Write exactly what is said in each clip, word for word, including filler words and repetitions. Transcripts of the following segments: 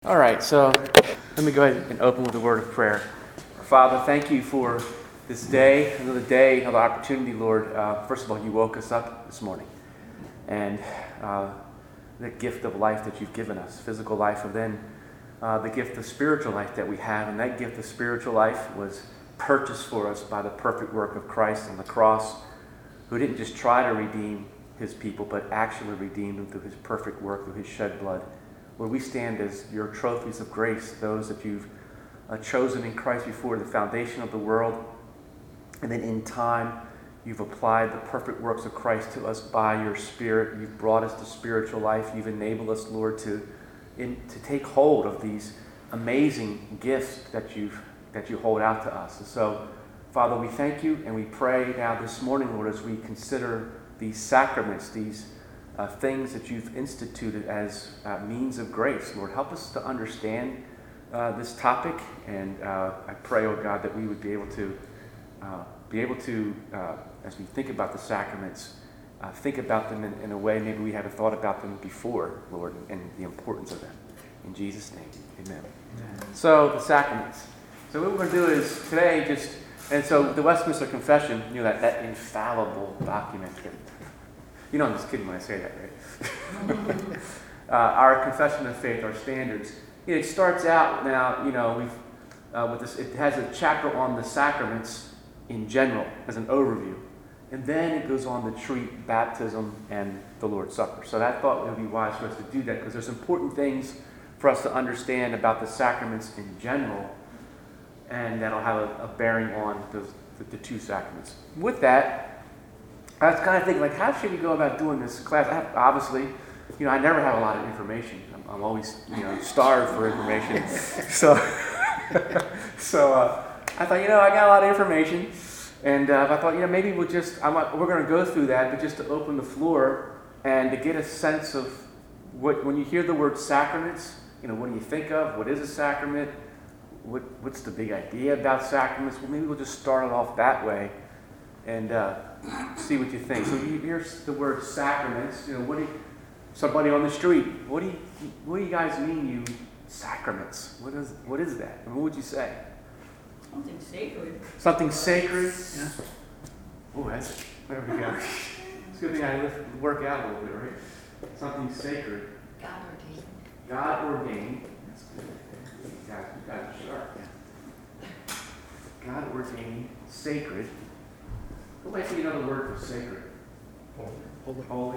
All right, so let me go ahead and open with a word of prayer. Father, thank you for this day, another day, another opportunity, Lord. Uh, first of all, you woke us up this morning. And uh, the gift of life that you've given us, physical life, and then uh, the gift of spiritual life that we have. And that gift of spiritual life was purchased for us by the perfect work of Christ on the cross, who didn't just try to redeem his people, but actually redeemed them through his perfect work, through his shed blood. Where we stand as your trophies of grace, those that you've uh, chosen in Christ before the foundation of the world. And then in time, you've applied the perfect works of Christ to us by your Spirit. You've brought us to spiritual life. You've enabled us, Lord, to, in, to take hold of these amazing gifts that, you've, that you hold out to us. And so, Father, we thank you and we pray now this morning, Lord, as we consider these sacraments, these Uh, things that you've instituted as uh, means of grace. Lord, help us to understand uh, this topic, and uh, I pray, oh God, that we would be able to uh, be able to, uh, as we think about the sacraments, uh, think about them in, in a way maybe we haven't thought about them before, Lord, and the importance of them. In Jesus' name, amen. Amen. So, the sacraments. So what we're going to do is today just, and so the Westminster Confession, you know, that, that infallible document that, you know I'm just kidding when I say that, right? uh, our confession of faith, our standards. It starts out now, you know, we've uh, with this. It has a chapter on the sacraments in general as an overview, and then it goes on to treat baptism and the Lord's Supper. So I thought it would be wise for us to do that because there's important things for us to understand about the sacraments in general, and that'll have a, a bearing on the, the, the two sacraments. With that, I was kind of thinking, like, how should we go about doing this class? I have, obviously, you know, I never have a lot of information. I'm, I'm always, you know, starved for information. So, so uh, I thought, you know, I got a lot of information, and uh, I thought, you know, maybe we'll just, I'm, we're going to go through that, but just to open the floor and to get a sense of what, when you hear the word sacraments, you know, what do you think of? What is a sacrament? What, what's the big idea about sacraments? Well, maybe we'll just start it off that way. And uh, see what you think. So you hear the word sacraments. You know, what do you, somebody on the street? What do you, what do you guys mean, you sacraments? What is, what is that? And what would you say? Something sacred. Something sacred. Yeah. Oh, that's there we go. It's a good thing I lift, work out a little bit, right? Something sacred. God ordained. God ordained. That's good. You guys, you guys are sharp. Yeah. God ordained, sacred. What might be another word for sacred? Holy. Holy. Holy.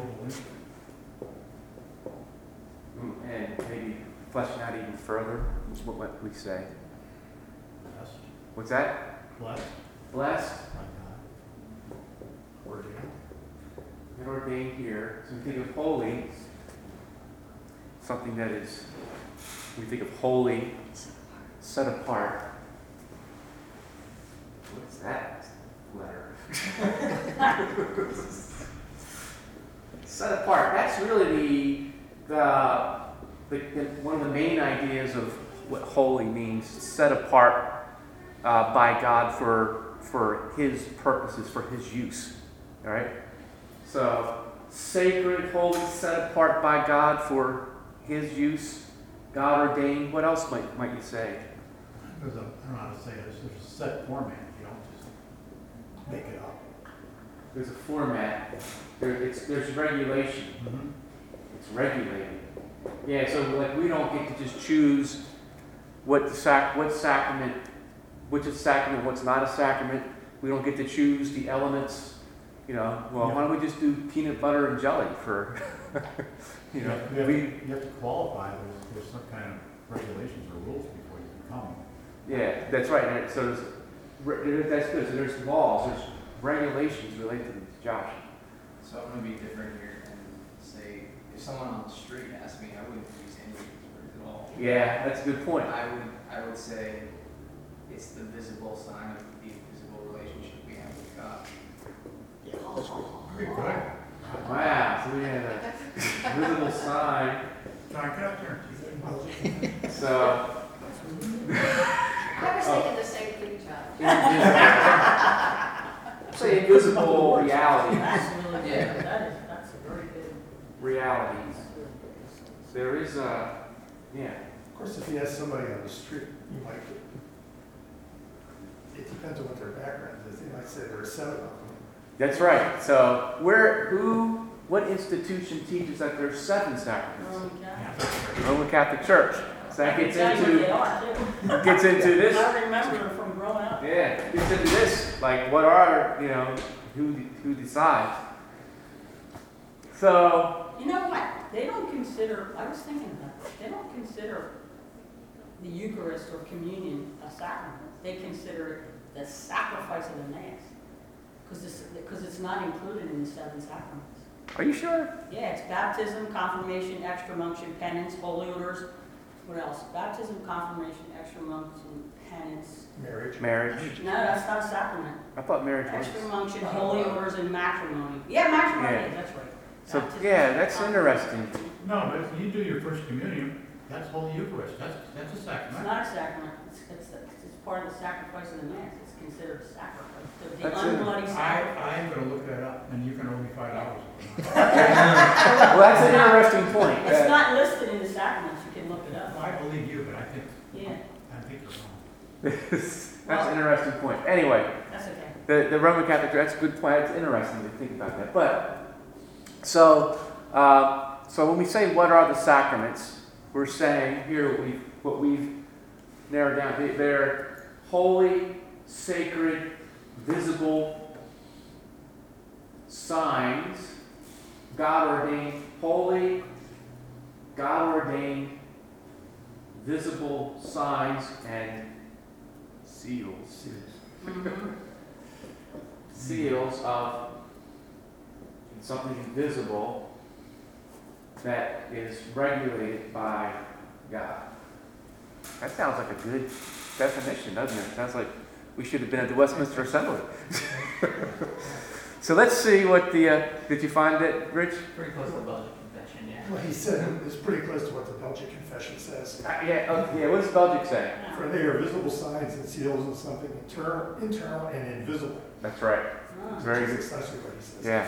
And maybe fleshing out even further. What might we say? Blessed. What's that? Blessed. Blessed. By God. Ordained. And ordained here. So we think of holy, something that is, we think of holy, set apart. What's that letter? Set apart. That's really the, the, the, the one of the main ideas of what holy means. Set apart uh, by God for for His purposes, for His use. All right. So sacred, holy, set apart by God for His use. God ordained. What else might might you say? There's a, I don't know how to say this. There's a set format. You don't just make it up. There's a format. There, it's, there's regulation. Mm-hmm. It's regulated. Yeah, so like we don't get to just choose what the sac, what sacrament, which is sacrament, what's not a sacrament. We don't get to choose the elements. You know, well, Yeah. why don't we just do peanut butter and jelly for, you know, you, have, we, you have to qualify. There's, there's some kind of regulations or rules before you can come. yeah, that's right. And so there's, re- that's good. So there's laws, there's regulations related to these. Josh. So I'm going to be different here and say, if someone on the street asked me, I wouldn't use any of these words at all. Yeah, that's a good point. I would, I would say it's the visible sign of the invisible relationship we have with God. Pretty good. Wow, so we had a visible sign. John, get up there. So, I was thinking the same thing, John. say invisible realities. That's really good. Yeah. That is, that's a very good. Realities. There is a, yeah. Of course, if you ask somebody on the street, you might, it depends on what their background is. They might say there are seven of them. That's right. So where, who, what institution teaches that there's seven sacraments? Roman Catholic. Roman Catholic Church. So that gets I can tell you what they into are, too. gets into this. I remember from growing up. Yeah, gets into this. Like, what are you know who who decides? So You know what? They don't consider, I was thinking about this, they don't consider the Eucharist or communion a sacrament. They consider it the sacrifice of the Mass. Because it's, because it's not included in the seven sacraments. are you sure? Yeah, it's baptism, confirmation, extreme unction, penance, holy orders. What else? Baptism, confirmation, extreme unction, penance. Marriage. Marriage. No, that's not a sacrament. I thought marriage was. Extreme unction, holy orders, and matrimony. Yeah, matrimony, Yeah. that's right. So Baptism, yeah, that's confirmation. interesting. No, but if you do your first communion, that's Holy Eucharist. That's, that's a It's sacrament. not a sacrament, it's, it's, it's part of the sacrifice of the Mass, it's considered a sacrifice. The- The That's it. unbloody I, sacrifice. I am gonna look that up, and you can owe me five dollars. Well, that's an interesting point. It's Uh, not listed in the sacraments, you can look it up. I believe you, but I think, Yeah, I think you're wrong. that's an interesting point. Anyway, that's okay. the the Roman Catholic Church. That's a good point. It's interesting to think about that. But so uh, so when we say what are the sacraments, we're saying here what we what we've narrowed down. They- They're holy, sacred, visible signs, God ordained, holy, God ordained, visible signs and seals. Mhm. Seals of something invisible that is regulated by God. That sounds like a good definition, doesn't it? Sounds like we should have been at the Westminster Assembly. So let's see what the, uh, did you find it, Rich? Pretty close to the Belgian Confession, yeah. Well, he said it's pretty close to what the Belgic Confession says. Uh, yeah, oh, yeah, what does Belgic say? For they are visible signs and seals of something internal, internal and invisible. That's right. Ah. Very good. That's essentially what he says. Yeah.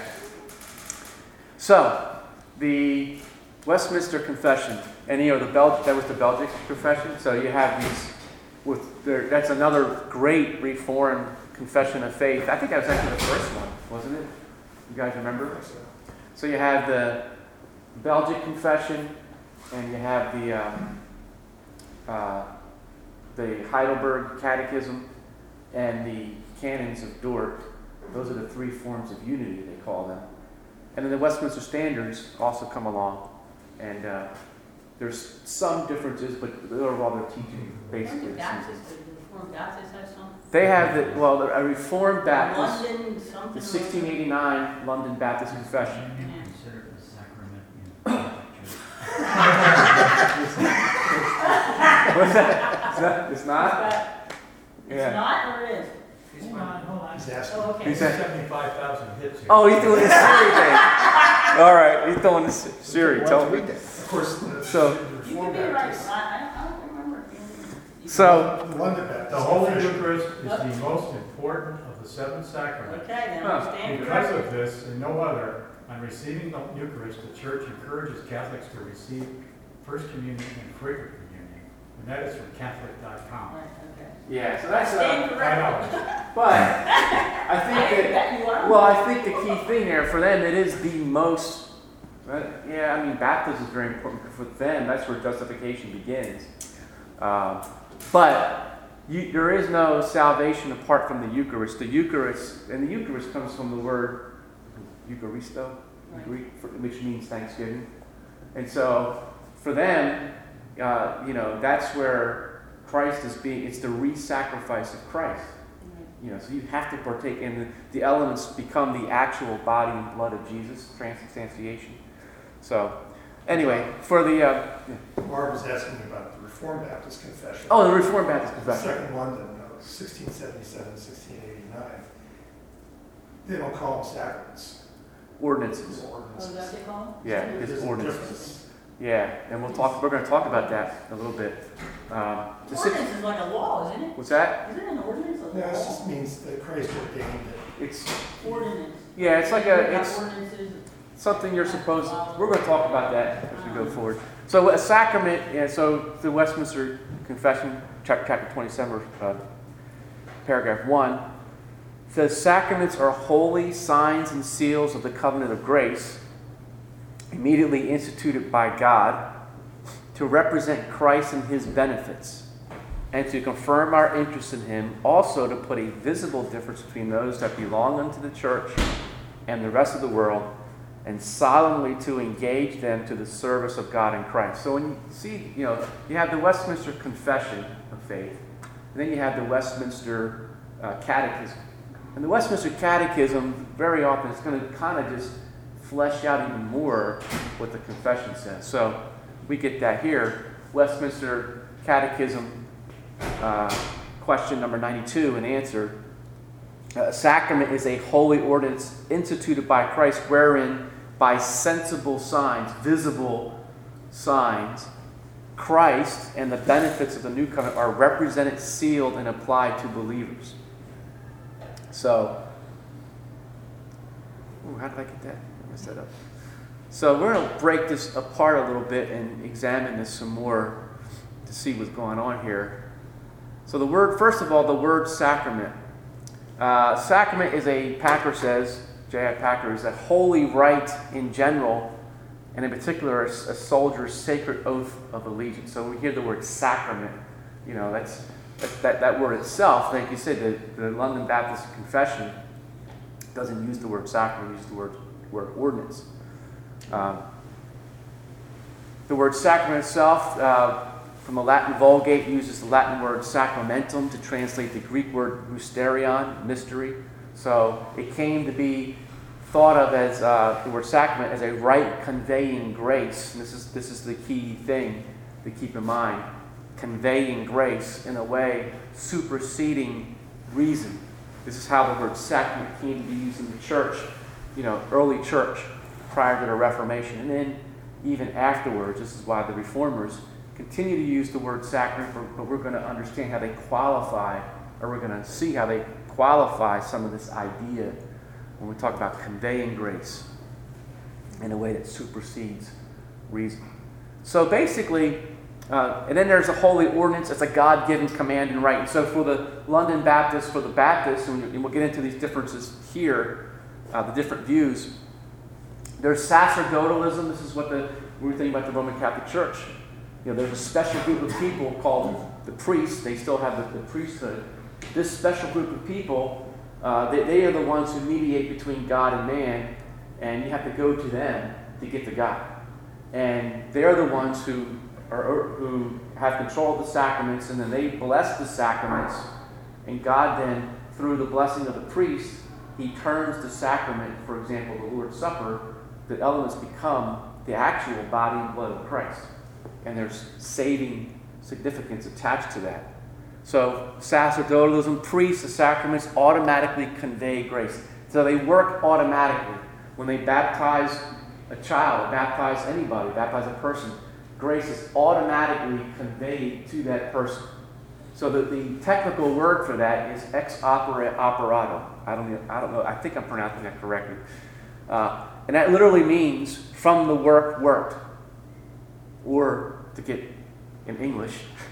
So, the Westminster Confession, and you know, the Bel- that was the Belgic Confession. So you have these, with their, that's another great Reformed confession of faith. I think that was actually the first one, wasn't it? You guys remember? So, So you have the Belgic Confession, and you have the um, uh, the Heidelberg Catechism, and the Canons of Dort. Those are the three forms of unity, they call them. And then the Westminster Standards also come along, and uh, there's some differences, but overall they're teaching basically Weren't the the same Baptists, thing. the Reformed Baptists have some? They have the, well, a Reformed Baptist, London, something. the sixteen eighty-nine London Baptist Confession. Yeah. Consider it a sacrament in Catholic Church. What's that? Is that? It's not? It's Yeah. not, or it is? Hold on, hold on. he's asking. Oh, okay. He's a- seventy-five thousand hits here. Oh, he's doing the Siri thing. All right, he's doing the S- Siri. Tell me. Of course, the, So- the You could Reformed be right, Baptists. I, I I don't remember. it being- So, The London Baptist. The Holy Confession. Eucharist is the most important of the seven sacraments. Okay, then Huh. I stand Because corrected. of this and no other, on receiving the Eucharist, the Church encourages Catholics to receive First Communion and frequent communion. And that is from Catholic dot com. Right, okay. yeah, so I that's, stand uh, Five corrected. dollars. but I I think that, bet you are. well, I think the key thing there for them, it is the most, uh, yeah, I mean, baptism is very important for them. That's where justification begins. Um, but you, there is no salvation apart from the Eucharist. The Eucharist, and the Eucharist comes from the word Eucharisto, in Right. Greek, for- which means thanksgiving. And so, for them, uh, you know, that's where Christ is being, it's the re-sacrifice of Christ. Right. You know, so you have to partake in the, the elements become the actual body and blood of Jesus, transubstantiation. So, anyway, for the, uh, yeah. Barb was asking about the Reformed Baptist Confession. Oh, the Reformed Baptist The Confession. Second London, uh, sixteen seventy-seven, sixteen eighty-nine. They don't call them sacraments. Ordinances. They're Oh, is that ordinances. what they call it? Yeah, There's it's a ordinances. difference. Yeah, and we'll talk, we're going to talk about that in a little bit. Um, the six, Ordinance is like a law, isn't it? what's that? Isn't it an ordinance, a No, it law? just means that Christ ordained it. It's, Ordinance. yeah, it's like We've a, got it's, Ordinances. something you're supposed, we're going to talk about that as we go forward. So a sacrament, yeah, so the Westminster Confession, chapter twenty-seven, uh, paragraph one, says sacraments are holy signs and seals of the covenant of grace, immediately instituted by God to represent Christ and his benefits, and to confirm our interest in him, also to put a visible difference between those that belong unto the church and the rest of the world, and solemnly to engage them to the service of God in Christ. So when you see, you know, you have the Westminster Confession of Faith, and then you have the Westminster uh, Catechism. And the Westminster Catechism, very often, is going to kind of just flesh out even more what the confession says. So we get that here. Westminster Catechism, uh, question number ninety-two, and answer. A sacrament is a holy ordinance instituted by Christ, wherein by sensible signs, visible signs, Christ and the benefits of the new covenant are represented, sealed, and applied to believers. So, ooh, how did I get that? I messed that up. So we're going to break this apart a little bit and examine this some more to see what's going on here. So the word, first of all, the word sacrament. Uh, sacrament is a, Packer says, J I Packer, is a holy rite in general, and in particular a, a soldier's sacred oath of allegiance. So when we hear the word sacrament, you know, that's, that's that, that word itself, like you said, the, the London Baptist Confession doesn't use the word sacrament, it uses the word, word ordinance. Um, the word sacrament itself, uh, from the Latin Vulgate, uses the Latin word sacramentum to translate the Greek word mysterion, mystery. So it came to be thought of as uh, the word sacrament as a rite conveying grace. And this is this is the key thing to keep in mind: conveying grace in a way superseding reason. This is how the word sacrament came to be used in the church, you know, early church prior to the Reformation, and then even afterwards. This is why the Reformers continue to use the word sacrament, but we're going to understand how they qualify, or we're going to see how they qualify some of this idea when we talk about conveying grace in a way that supersedes reason. So basically, uh, and then there's a holy ordinance. It's a God-given command and right. And so for the London Baptists, for the Baptists, and we'll get into these differences here, uh, the different views, there's sacerdotalism. This is what the, we were thinking about the Roman Catholic Church. You know, there's a special group of people called the priests. They still have the, the priesthood. This special group of people, uh, they, they are the ones who mediate between God and man, and you have to go to them to get to God. And they're the ones who are who have control of the sacraments, and then they bless the sacraments. And God then, through the blessing of the priest, he turns the sacrament, for example, the Lord's Supper, the elements become the actual body and blood of Christ. And there's saving significance attached to that. So sacerdotalism, priests, the sacraments automatically convey grace. So they work automatically. When they baptize a child, baptize anybody, baptize a person, grace is automatically conveyed to that person. So the, the technical word for that is ex opere operato. I don't, I don't know. I think I'm pronouncing that correctly. Uh, and that literally means from the work worked. Or to get in English,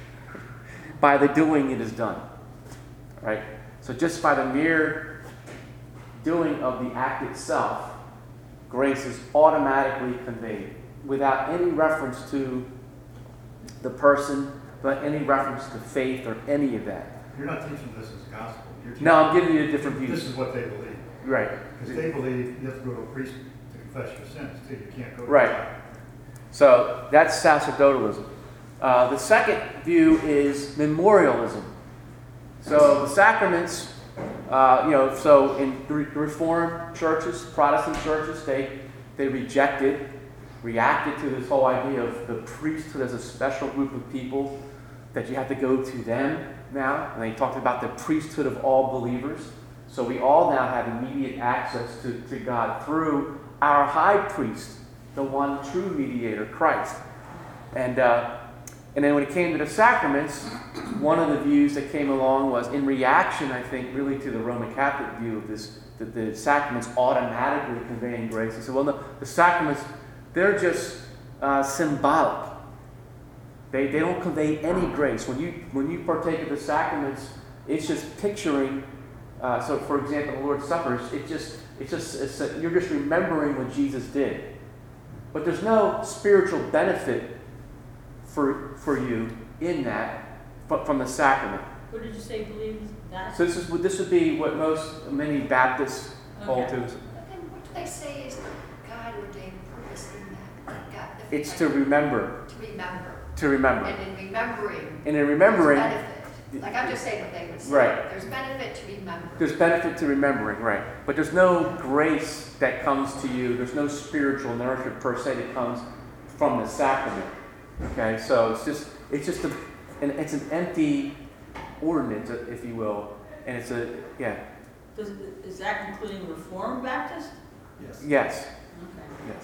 by the doing it is done. Right? So just by the mere doing of the act itself, grace is automatically conveyed without any reference to the person, but any reference to faith or any of that. You're not teaching this as gospel. You're teaching, No, I'm giving you the different views. This is what they believe. Right. Because they believe you have to go to a priest to confess your sins, too. You can't go to Right. God. So that's sacerdotalism. Uh, the second view is memorialism. So the sacraments, uh, you know, so in the Reformed churches, Protestant churches, they they rejected, reacted to this whole idea of the priesthood as a special group of people that you have to go to them now. And they talked about the priesthood of all believers. So we all now have immediate access to, to God through our high priest, the one true mediator, Christ. And uh, and then when it came to the sacraments, one of the views that came along was in reaction, I think, really to the Roman Catholic view of this, that the sacraments automatically conveying grace. He said, well, no, the sacraments, they're just uh, symbolic. They, they don't convey any grace. When you, when you partake of the sacraments, it's just picturing. Uh, so, for example, the Lord's Supper, it's just, it's just it's a, you're just remembering what Jesus did. But there's no spiritual benefit for, for you in that from, from the sacrament. What did you say, believe that? So this is this would be what most many Baptists hold Okay. to. But then what do they say is God ordained purpose in that? God, the- It's to remember, To remember. to remember, And in remembering, and in remembering, there's benefit. Like I'm just saying what they would say. Right. There's benefit to remember. there's benefit to remembering, right? But there's no grace that comes to you. There's no spiritual nourishment per se that comes from the sacrament. Okay, so it's just it's just a, and it's an empty ordinance, if you will, and it's a yeah Does, is that including Reformed Baptist? Yes. yes Okay.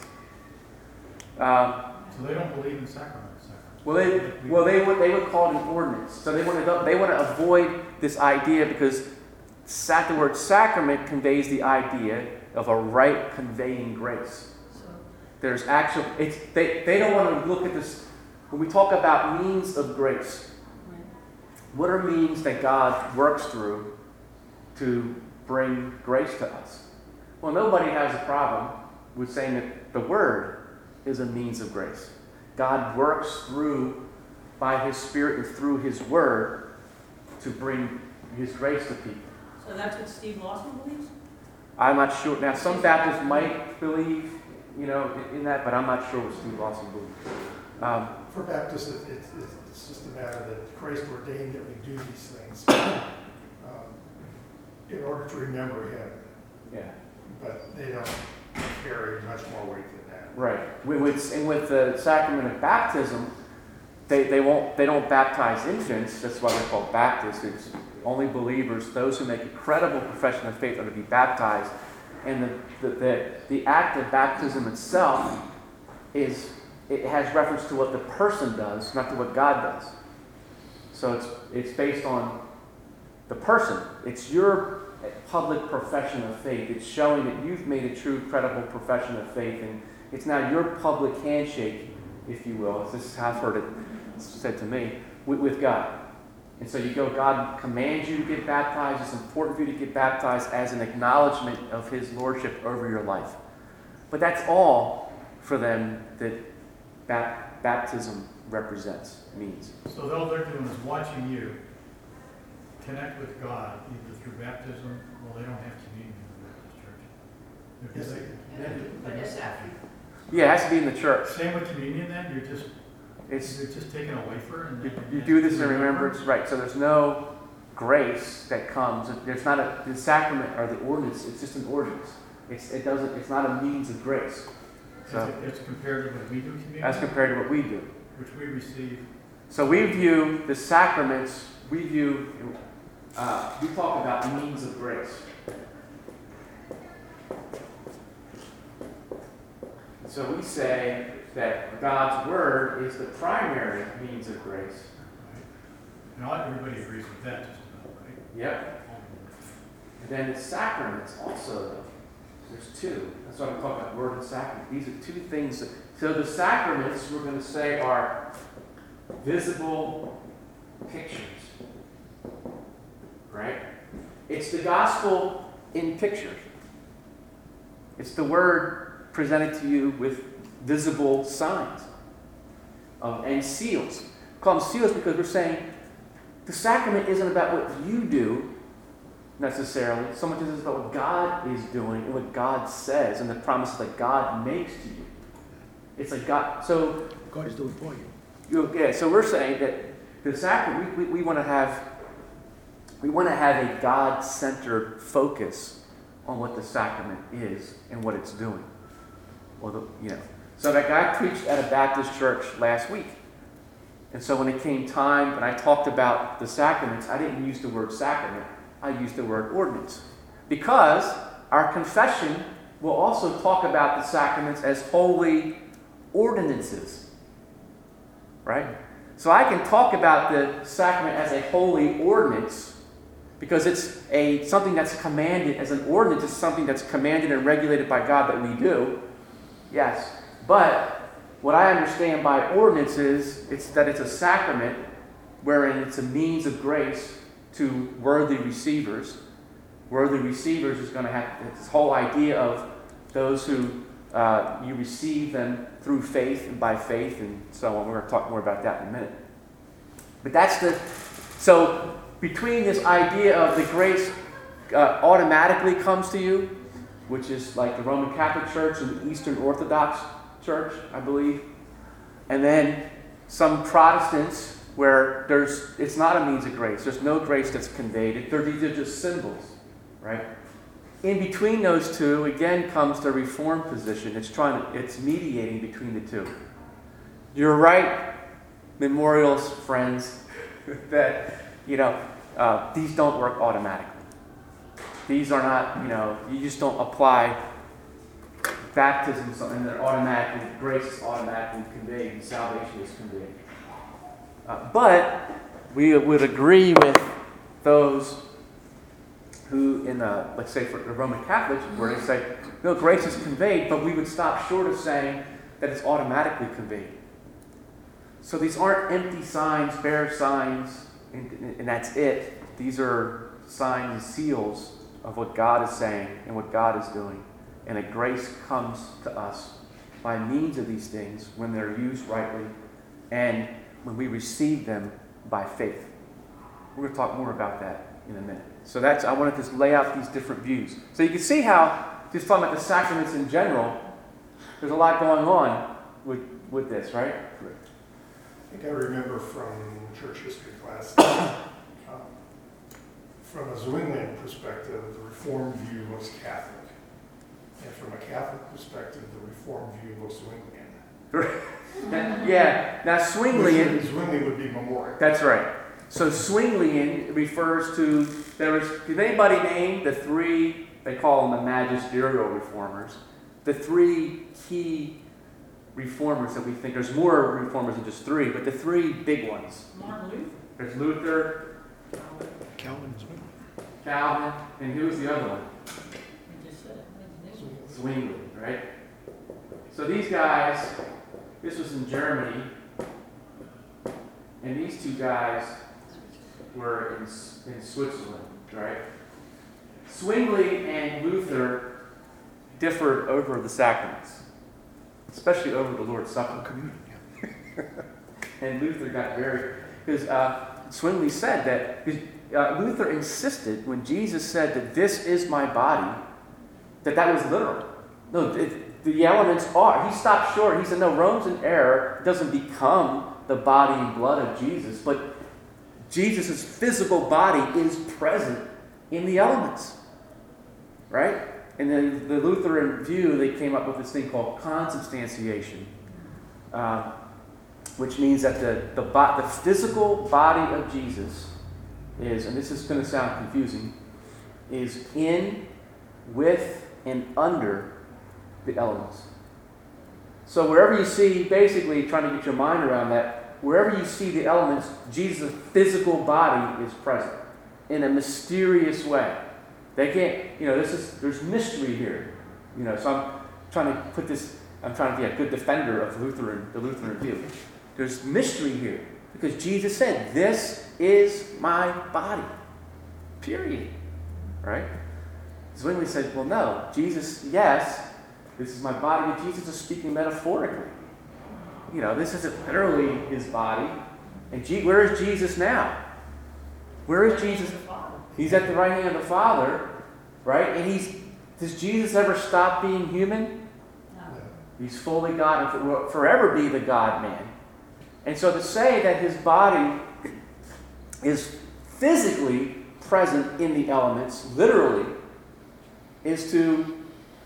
yes. Um, So they don't believe in sacraments. Well, they well they would they would call it an ordinance. So they want to they want to avoid this idea because sac, the word sacrament conveys the idea of a rite conveying grace. So, There's actual it's they, they don't want to look at this when we talk about means of grace. right. What are means that God works through to bring grace to us? Well, nobody has a problem with saying that the Word is a means of grace. God works through, by His Spirit and through His Word, to bring His grace to people. So that's what Steve Lawson believes? I'm not sure. Now, some Baptists might believe, you know, in, in that, but I'm not sure what Steve Lawson believes. Um, For Baptists, it- it's, it's, it's just a matter that Christ ordained that we do these things um, in order to remember Him, yeah. but they don't carry much more weight than that. Right. With, with, and with the sacrament of baptism, they, they won't they don't baptize infants. That's why they're called Baptists. It's only believers, those who make a credible profession of faith, are to be baptized. And the the, the, the act of baptism itself is it has reference to what the person does, not to what God does. So it's it's based on the person. It's your public profession of faith. It's showing that you've made a true, credible profession of faith, and it's now your public handshake, if you will. This is how I've heard it said to me, with, with God. And so you go, God commands you to get baptized. It's important for you to get baptized as an acknowledgement of His lordship over your life. But that's all for them that bap- baptism represents, means. So all they're doing is watching you connect with God either through baptism. Well, they don't have communion in the Baptist church. Yes, They- they- they do. But it's after. Yeah, it has to be in the church. Same with communion then, you're just, It's you're just taking a wafer and You, then. you do this in remembrance, right? So there's no grace that comes. There's not a the sacrament or the ordinance. It's just an ordinance. It's it doesn't. It's not a means of grace. It's, So it's compared to what we do communion. as compared to what we do. Which we receive. So we view the sacraments. We view. Uh, we talk about means of grace. So we say that God's word is the primary means of grace. And not everybody agrees with that just about, right? Yep. And then the sacraments also, though. There's two. That's why I'm talking about word and sacrament. These are two things. That, so the sacraments, we're going to say, are visible pictures. Right? It's the gospel in pictures. It's the word presented to you with visible signs um, and seals. We call them seals because we're saying the sacrament isn't about what you do necessarily, so much as it's about what God is doing and what God says and the promises that God makes to you. It's like God. So God is doing for you. you yeah. So we're saying that the sacrament we, we, we want to have we want to have a God-centered focus on what the sacrament is and what it's doing. Well, the, you know. So that guy preached at a Baptist church last week. And so when it came time, and I talked about the sacraments, I didn't use the word sacrament. I used the word ordinance. Because our confession will also talk about the sacraments as holy ordinances. Right? So I can talk about the sacrament as a holy ordinance because it's a something that's commanded as an ordinance. It's something that's commanded and regulated by God that we do. Yes. But what I understand by ordinance is it's that it's a sacrament wherein it's a means of grace to worthy receivers. Worthy receivers is going to have this whole idea of those who uh, you receive them through faith and by faith and so on. We're going to talk more about that in a minute. But that's the so between this idea of the grace uh, automatically comes to you, which is like the Roman Catholic Church and the Eastern Orthodox Church, I believe, and then some Protestants where there's it's not a means of grace. There's no grace that's conveyed. They're, these are just symbols, right? In between those two, again, comes the Reformed position. It's trying to, it's mediating between the two. You're right, memorials, friends, that, you know, uh, these don't work automatically. These are not, you know, you just don't apply baptism and they're automatically, grace is automatically conveyed and salvation is conveyed. Uh, but we would agree with those who, in the, let's say for the Roman Catholics, where they say, no, grace is conveyed, but we would stop short of saying that it's automatically conveyed. So these aren't empty signs, bare signs, and, and that's it. These are signs and seals of what God is saying and what God is doing. And a grace comes to us by means of these things when they're used rightly and when we receive them by faith. We're going to talk more about that in a minute. So that's I wanted to lay out these different views. So you can see how, just talking about the sacraments in general, there's a lot going on with, with this, right? I think I remember from church history class, um, from a Zwinglian perspective, the Reformed view was Catholic. And from a Catholic perspective, the Reformed view was Zwinglian. Yeah, now Zwinglian... Zwingli would be memorial. That's right. So Zwinglian refers to, there was, did anybody name the three, they call them the magisterial reformers, the three key reformers that we think, there's more reformers than just three, but the three big ones. Martin Luther. There's Luther, Calvin Zwingli. Calvin, and who's the other one? You just said it. Zwingli, right? So these guys, this was in Germany, and these two guys were in, in Switzerland, right? Zwingli and Luther differed over the sacraments, especially over the Lord's Supper. Communion. And Luther got very, because uh, Zwingli said that, because uh, Luther insisted when Jesus said that this is my body, that that was literal. No, it, the elements are. He stopped short. He said, no, Rome's in error. It doesn't become the body and blood of Jesus, but Jesus' physical body is present in the elements, right? And then the Lutheran view, they came up with this thing called consubstantiation, uh, which means that the, the, bo- the physical body of Jesus is, and this is going to sound confusing, is in, with, and under the elements. So wherever you see, basically trying to get your mind around that, wherever you see the elements, Jesus' physical body is present in a mysterious way. They can't, you know, this is, there's mystery here. You know, so I'm trying to put this, I'm trying to be a good defender of Lutheran, the Lutheran view. There's mystery here because Jesus said, this is my body. Period. Right? Zwingli said, well, no, Jesus, yes, this is my body, but Jesus is speaking metaphorically. You know, this isn't literally his body. And G- where is Jesus now? Where is Jesus? He's at the right hand of the Father, right? And he's, does Jesus ever stop being human? No. He's fully God and will forever be the God-man. And so to say that his body is physically present in the elements, literally, is to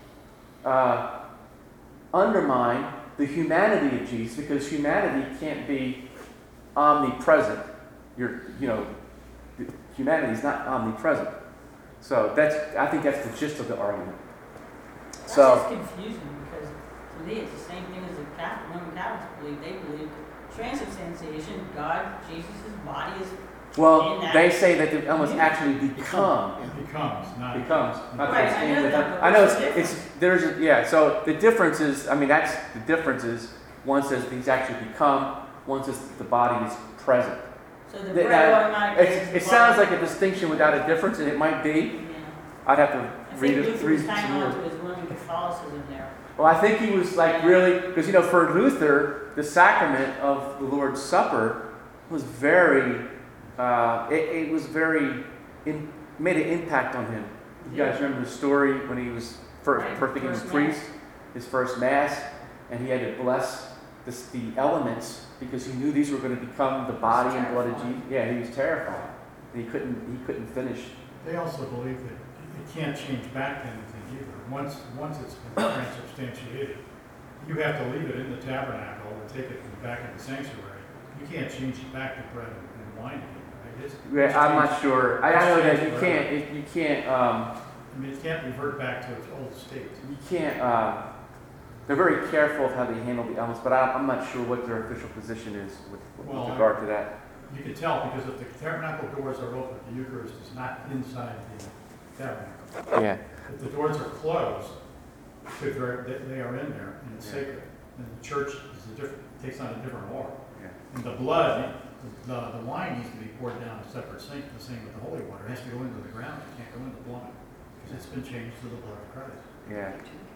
uh, undermine the humanity of Jesus, because humanity can't be omnipresent. You're, you know, humanity is not omnipresent. So that's, I think that's the gist of the argument. That's So, just confusing because to me it's the same thing as the Catholic, Roman Catholics believe. They believe transubstantiation, God, Jesus' body is, Well, In that- they say that the elements actually become. It becomes, not. Becomes. Not Right, that I it's know in, that, but but I know what's it's, the it's, there's, a- yeah, so the difference is, I mean, that's, the difference is, one says these actually become, one says the body is present. so the Th- bread that- automatically is It, the it sounds body. like a distinction without a difference, and it might be. Yeah. I'd have to I read think it, Luther read was it hanging some on more. to his Roman Catholicism there. Well, I think he was like really, because you know, for Luther, the sacrament of the Lord's Supper was very, uh, it, it was very, in, made an impact on him. You guys remember the story when he was first, Right, first became a first priest, his first mass, and he had to bless this, the elements because he knew these were going to become the body and blood of terrified. Jesus. Yeah, he was terrified. He couldn't, he couldn't finish. They also believe that it can't change back to anything either. Once, once it's been transubstantiated, you have to leave it in the tabernacle and take it back in the sanctuary. You can't change it back to bread and and wine again, right? It's- Yeah, it's I'm changed- not sure. I, I know that you can't, if you can't, um, I mean, it can't revert back to its old state. You can't, uh, they're very careful of how they handle the elements, but I, I'm not sure what their official position is with, with Well, regard to that. You can tell because if the tabernacle doors are open, the Eucharist is not inside the tabernacle. Yeah. If the doors are closed, could very- they they are in there and it's Yeah. sacred. And the church is a different, takes on a different order. Yeah. And the blood, the, the wine needs to be poured down a separate sink, the same with the holy water. It has to go into the ground, it can't go into the blood. Because it's been changed to the blood of Christ. Yeah.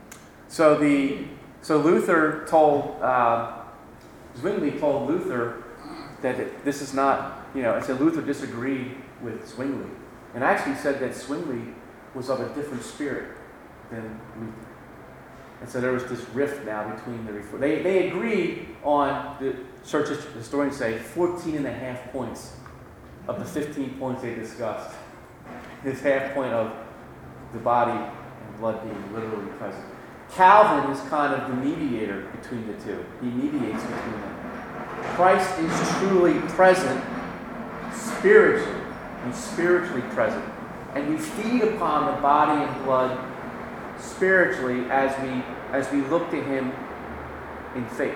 So the, so Luther told, uh, Zwingli told Luther that it, this is not, you know, I said Luther disagreed with Zwingli. And actually said that Zwingli was of a different spirit than Luther. And so there was this rift now between the Reform. They, they agreed on, the church historians say, fourteen and a half points of the fifteen points they discussed. His half point of the body and blood being literally present. Calvin is kind of the mediator between the two. He mediates between them. Christ is truly present spiritually. He's spiritually present. And we feed upon the body and blood spiritually as we as we look to him in faith.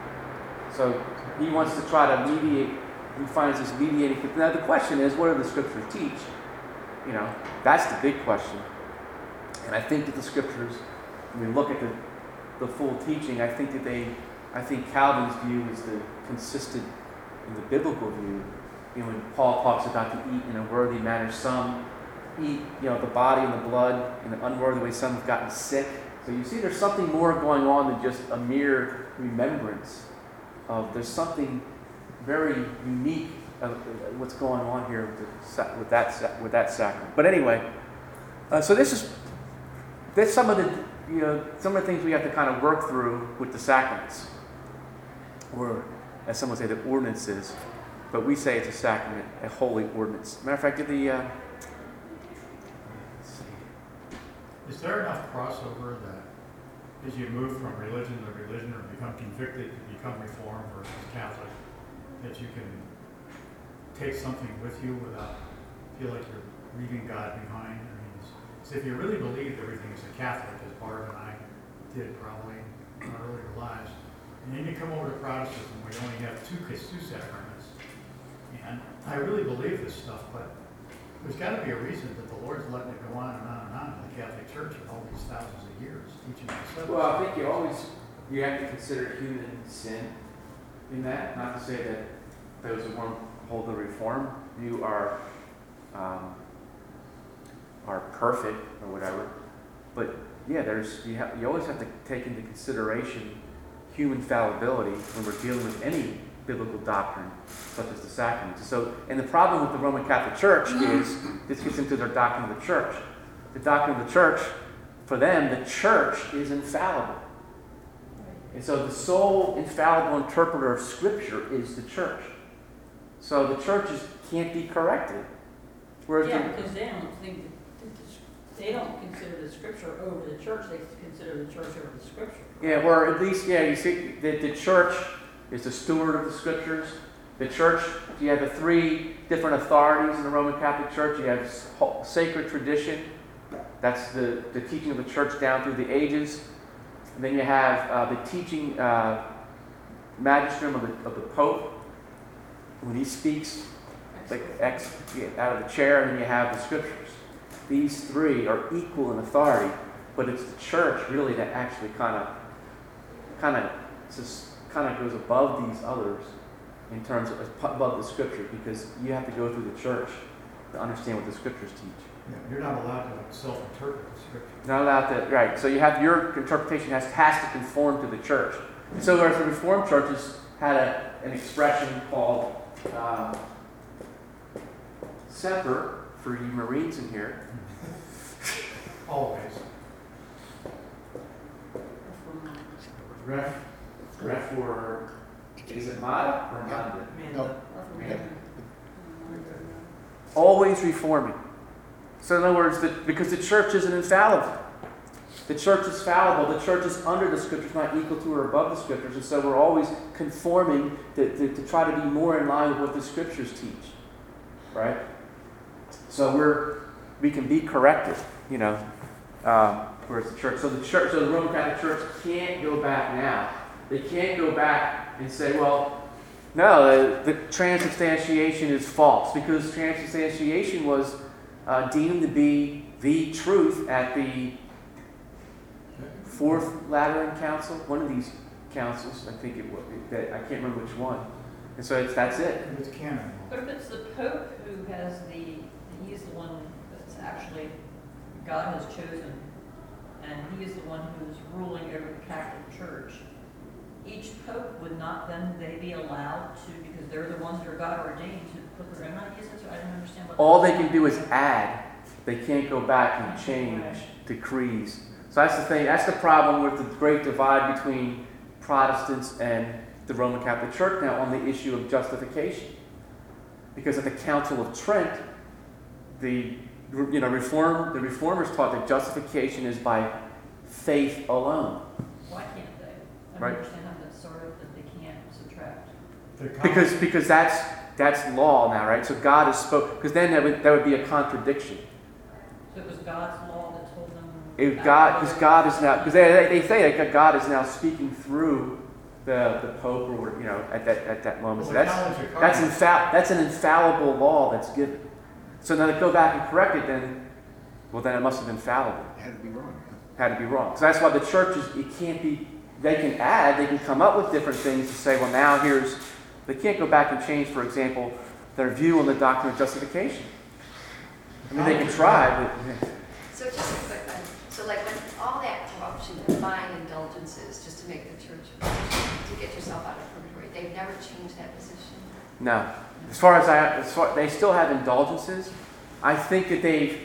So he wants to try to mediate. He finds this mediating. Now the question is, what do the scriptures teach? You know, that's the big question. And I think that the scriptures, when we look at the the full teaching, I think that they, I think Calvin's view is the consistent in the biblical view. You know, when Paul talks about to eat in a worthy manner, some eat, you know, the body and the blood in an unworthy way. Some have gotten sick. So you see, there's something more going on than just a mere remembrance of. There's something very unique of what's going on here with, the, with that with that sacrament. But anyway, uh, so this is that's some of the you know some of the things we have to kind of work through with the sacraments, or as some would say, the ordinances. But we say it's a sacrament, a holy ordinance. Matter of fact, did the uh, Is there enough crossover that as you move from religion to religion or become convicted to become Reformed versus Catholic, that you can take something with you without feel like you're leaving God behind? I mean, it's, it's if you really believed everything as a Catholic, as Barb and I did probably in our earlier lives, and then you come over to Protestantism where you only have two, two sacraments, and I really believe this stuff, but there's got to be a reason that the Lord's letting it go on and on and on in the Catholic Church for all these thousands of years, teaching us. Well, I think you always you have to consider human sin in that. Not to say that those who won't hold the Reform view are um, are perfect or whatever, but yeah, there's you have you always have to take into consideration human fallibility when we're dealing with any biblical doctrine, such as the sacraments. So, and the problem with the Roman Catholic Church is, this gets into their doctrine of the church. The doctrine of the church, for them, the church is infallible. And so the sole infallible interpreter of Scripture is the church. So the churches can't be corrected. Whereas Yeah, the, because they don't think, that the- the- they don't consider the scripture over the church, they consider the church over the scripture. yeah, or at least, yeah, you see, the, the church is the steward of the Scriptures. The church, you have the three different authorities in the Roman Catholic Church. You have sacred tradition. That's the, the teaching of the church down through the ages. And then you have uh, the teaching, uh, magisterium of the, of the Pope, when he speaks like ex, out of the chair, and then you have the scriptures. These three are equal in authority, but it's the church really that actually kind of, kind of, just kind of goes above these others in terms of above the scriptures, because you have to go through the church to understand what the scriptures teach. Yeah, you're not allowed to self-interpret the scripture. Not allowed to, right? So you have your interpretation has has to conform to the church. And so, whereas the Reformed churches had a, an expression called uh, semper for you Marines in here. Always. Ref, Ref or is it Mada or Manda? No. Always reforming. So in other words, the, because the church isn't infallible. The church is fallible. The church is under the scriptures, not equal to or above the scriptures. And so we're always conforming to, to, to try to be more in line with what the scriptures teach. Right? So we're we can be corrected, you know, um, whereas the church. So the church, so the Roman Catholic Church can't go back now. They can't go back and say, well, no, the, the transubstantiation is false, because transubstantiation was uh, deemed to be the truth at the Fourth Lateran Council, one of these councils, I think it was. I can't remember which one. And so it's, that's it. It's canon. But if it's the Pope who has the, he's the one that's actually, God has chosen, and he is the one who's ruling over the Catholic Church, each Pope would not then they be allowed to, because they're the ones that are God ordained, to put their own ideas into? I don't understand what. All they can do is add. They can't go back and change decrees. So that's the thing. That's the problem with the great divide between Protestants and the Roman Catholic Church now on the issue of justification. Because at the Council of Trent, the you know reform the reformers taught that justification is by faith alone. Why can't they? I don't Right. understand how that's sort of that they can't subtract. The common- Because because that's that's law now, right? So God has spoke. Because then that would that would be a contradiction. So it was God's law that told them. If God, because God is now, because they, they say that God is now speaking through the, the Pope, or you know, at that at that moment. So Well, that's challenge the that's cardinals. infal- that's an infallible law that's given. So now to go back and correct it, then, well, then it must have been fallible. It had to be wrong. Had to be wrong. So that's why the churches, it can't be. They can add, they can come up with different things to say, well, now here's. They can't go back and change, for example, their view on the doctrine of justification. I mean, they can try, but. So just a quick one. So like when all that corruption and buying indulgences just to make the church, to get yourself out of purgatory, they've never changed that position? No. As far as I, as far, they still have indulgences. I think that they've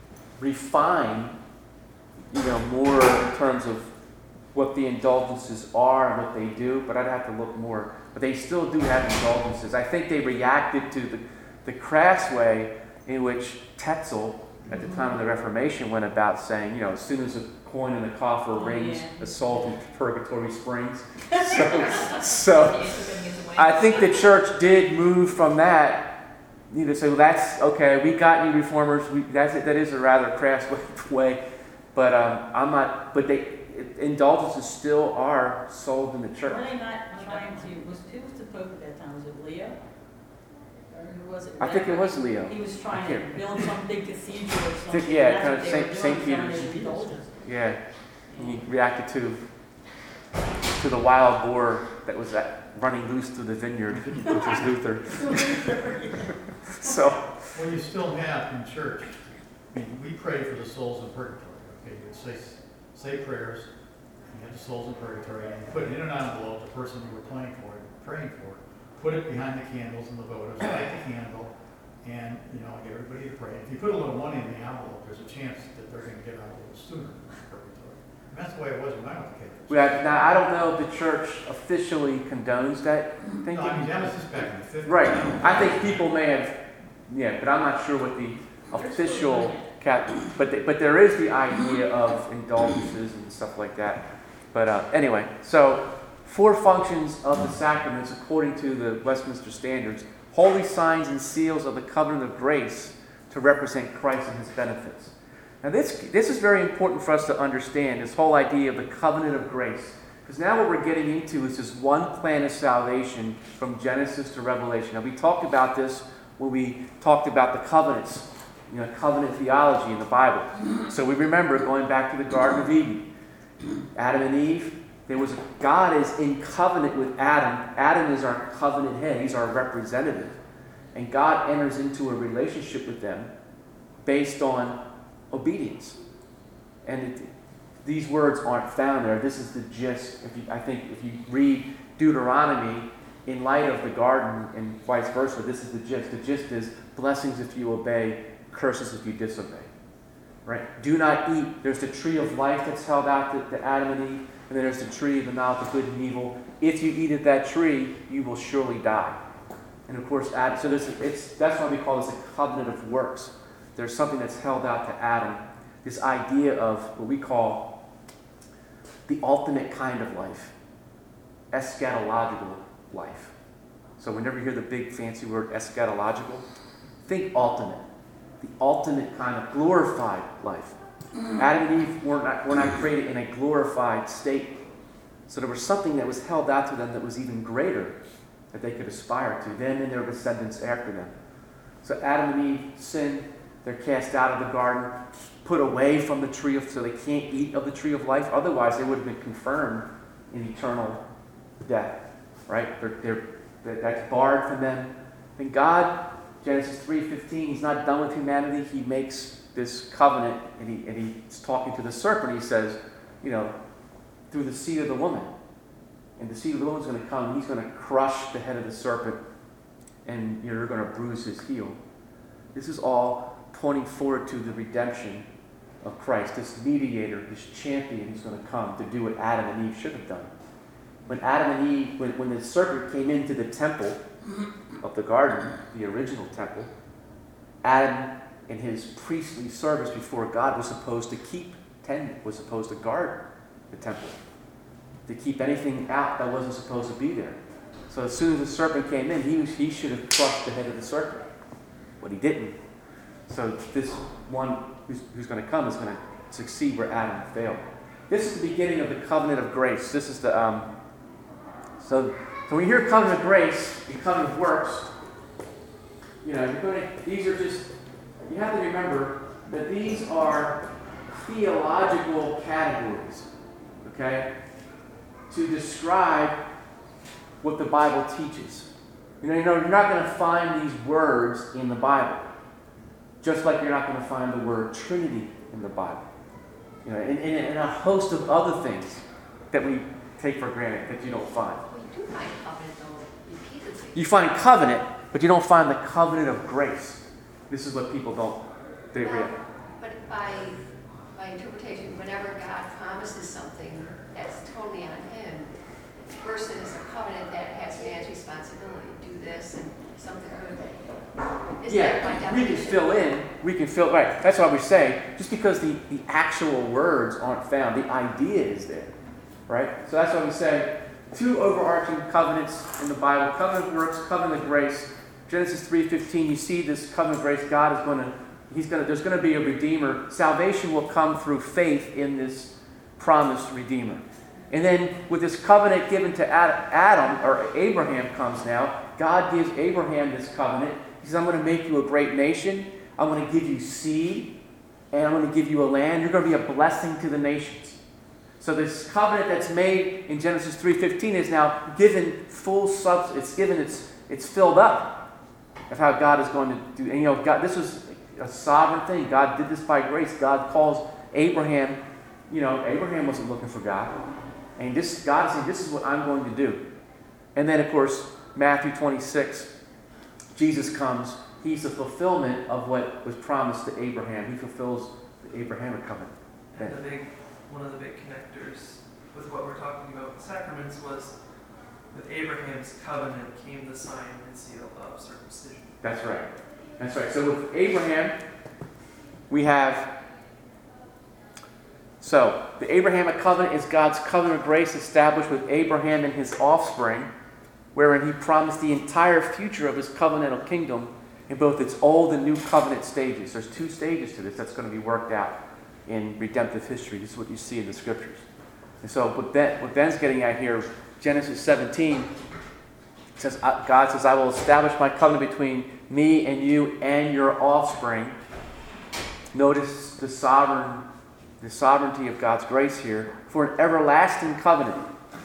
refined, you know, more in terms of what the indulgences are and what they do, but I'd have to look more. But they still do have indulgences. I think they reacted to the, the crass way in which Tetzel, at the time of the Reformation, went about saying, you know, as soon as a coin in the coffer Oh, rings, yeah. the salt in purgatory springs. So, so I think the church did move from that, you know, say, well, that's okay. We got you reformers. We, that's it. That is a rather crass way, but um, I'm not. But they indulgences still are sold in the church. Were they not trying to, was, who was the Pope at that time? Was it Leo? Or who was it? I think it was Leo. He was I trying can't- to build some big cathedral or think- something. yeah, and kind that's of what they Saint- were Saint doing, trying Peter's. to indulge. Yeah, and he reacted to to the wild boar that was at, running loose through the vineyard, which was Luther. So. Well, you still have in church, I mean, we pray for the souls in purgatory, okay? You say, say prayers, you have the souls in purgatory, and you put it in an envelope, the person you were praying for, praying for, put it behind the candles and the votives, light the candle, and, you know, get everybody to pray. If you put a little money in the envelope, there's a chance that they're gonna get out a little sooner in purgatory. And that's the way it was when I went to Catholic. We have, now, I don't know if the church officially condones that thinking. No, I mean, that was just back in the fifties. Right. I think people may have, yeah, but I'm not sure what the official cap. But the, but there is the idea of indulgences and stuff like that. But uh, anyway, so four functions of the sacraments according to the Westminster Standards: holy signs and seals of the covenant of grace to represent Christ and His benefits. Now this this is very important for us to understand, this whole idea of the covenant of grace, Because now what we're getting into is this one plan of salvation from Genesis to Revelation. Now we talked about this when we talked about the covenants, you know, covenant theology in the Bible. So we remember going back to the Garden of Eden. Adam and Eve, there was God is in covenant with Adam. Adam is our covenant head. He's our representative. And God enters into a relationship with them based on obedience. And it, these words aren't found there. This is the gist. If you, I think if you read Deuteronomy in light of the garden and vice versa, this is the gist. The gist is blessings if you obey, curses if you disobey. Right? Do not eat. There's the tree of life that's held out to, to Adam and Eve, and then there's the tree of the knowledge of good and evil. If you eat of that tree, you will surely die. And of course, Adam, so this, it's, that's why we call this a covenant of works. There's something that's held out to Adam. This idea of what we call the ultimate kind of life, eschatological life. So whenever you hear the big fancy word eschatological, think ultimate. The ultimate kind of glorified life. Adam and Eve were not, were not created in a glorified state. So there was something that was held out to them that was even greater that they could aspire to, them and their descendants after them. So Adam and Eve sin, they're cast out of the garden, put away from the tree of, so they can't eat of the tree of life. Otherwise, they would have been confirmed in eternal death. Right? They're, they're, that's barred from them. And God, Genesis three fifteen, he's not done with humanity. He makes this covenant, and, he, and he's talking to the serpent. He says, you know, through the seed of the woman. And the seed of the woman is going to come, and he's going to crush the head of the serpent, and you're going to bruise his heel. This is all pointing forward to the redemption of Christ, this mediator, this champion who's going to come to do what Adam and Eve should have done. When Adam and Eve, when, when the serpent came into the temple of the garden, the original temple, Adam in his priestly service before God was supposed to keep, tend, was supposed to guard the temple, to keep anything out that wasn't supposed to be there. So as soon as the serpent came in, he, was, he should have crushed the head of the serpent, but he didn't. So this one who's, who's going to come is going to succeed where Adam failed. This is the beginning of the covenant of grace. This is the um, so. So when you hear covenant of grace and covenant of works, you know, you're going to, these are just, you have to remember that these are theological categories, okay, to describe what the Bible teaches. You know, you know, you're not going to find these words in the Bible, just like you're not going to find the word Trinity in the Bible. You know, and, and, and a host of other things that we take for granted that you don't find. You do find covenant, though, repeatedly. You find covenant, but you don't find the covenant of grace. This is what people don't, they Well, read. But by, by interpretation, whenever God promises something, that's totally on him, versus a covenant that has man's responsibility. Do this and something good. Isn't that by Yeah, we can definition? fill in, we can fill, right, that's why we say, just because the, the actual words aren't found, the idea is there, right? So that's why we say, two overarching covenants in the Bible, covenant of works, covenant of grace. Genesis three fifteen, you see this covenant of grace, God is going to, he's going to, there's going to be a redeemer. Salvation will come through faith in this promised redeemer. And then with this covenant given to Adam, or Abraham comes now, God gives Abraham this covenant. He says, I'm going to make you a great nation. I'm going to give you seed, and I'm going to give you a land. You're going to be a blessing to the nations. So this covenant that's made in Genesis three fifteen is now given full substance. It's given, it's, it's filled up of how God is going to do. And you know, God, this was a sovereign thing. God did this by grace. God calls Abraham, you know, Abraham wasn't looking for God. And this, God is saying, this is what I'm going to do. And then, of course, Matthew twenty-six, Jesus comes. He's the fulfillment of what was promised to Abraham. He fulfills the Abrahamic covenant. And the big, one of the big connectors with what we're talking about with sacraments was with Abraham's covenant came the sign and seal of circumcision. That's right. That's right. So with Abraham, we have, so the Abrahamic covenant is God's covenant of grace established with Abraham and his offspring, wherein he promised the entire future of his covenantal kingdom in both its old and new covenant stages. There's two stages to this that's going to be worked out in redemptive history. This is what you see in the scriptures. And so what, ben, what Ben's getting at here, Genesis seventeen, says, God says, I will establish my covenant between me and you and your offspring. Notice the sovereign, the sovereignty of God's grace here, for an everlasting covenant.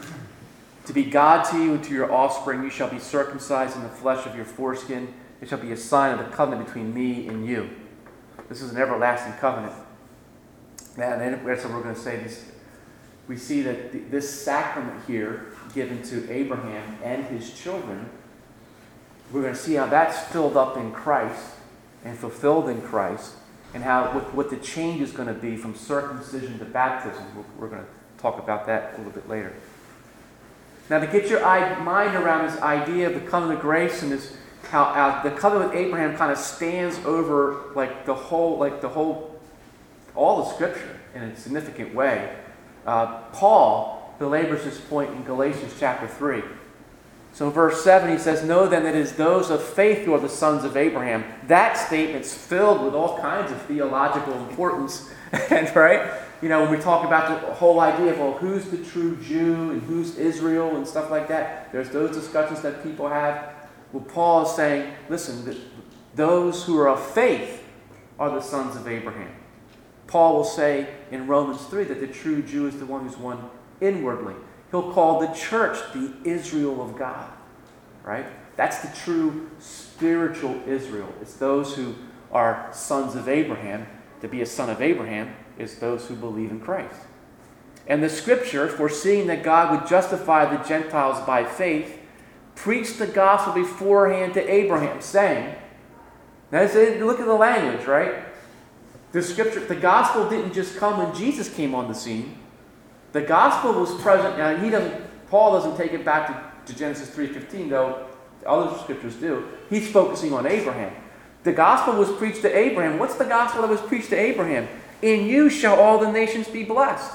To be God to you and to your offspring, you shall be circumcised in the flesh of your foreskin. It shall be a sign of the covenant between me and you. This is an everlasting covenant. And then that's what we're going to say. This, we see that this sacrament here, given to Abraham and his children, we're going to see how that's filled up in Christ and fulfilled in Christ, and how what, what the change is going to be from circumcision to baptism. We're, we're going to talk about that a little bit later. Now, to get your mind around this idea of the covenant of grace and this, how uh, the covenant with Abraham kind of stands over like the whole, like the whole, all the Scripture in a significant way. Uh, Paul belabors this point in Galatians chapter three. So in verse seven he says, "Know then that it is those of faith who are the sons of Abraham." That statement's filled with all kinds of theological importance, and right. You know, when we talk about the whole idea of, well, who's the true Jew and who's Israel and stuff like that, there's those discussions that people have. Well, Paul is saying, listen, that those who are of faith are the sons of Abraham. Paul will say in Romans three that the true Jew is the one who's one inwardly. He'll call the church the Israel of God, right? That's the true spiritual Israel. It's those who are sons of Abraham. To be a son of Abraham is those who believe in Christ. And the Scripture, foreseeing that God would justify the Gentiles by faith, preached the gospel beforehand to Abraham, saying, now look at the language, right? The Scripture, the gospel didn't just come when Jesus came on the scene. The gospel was present. Now he doesn't. Paul doesn't take it back to, to Genesis three fifteen, though other scriptures do. He's focusing on Abraham. The gospel was preached to Abraham. What's the gospel that was preached to Abraham? In you shall all the nations be blessed.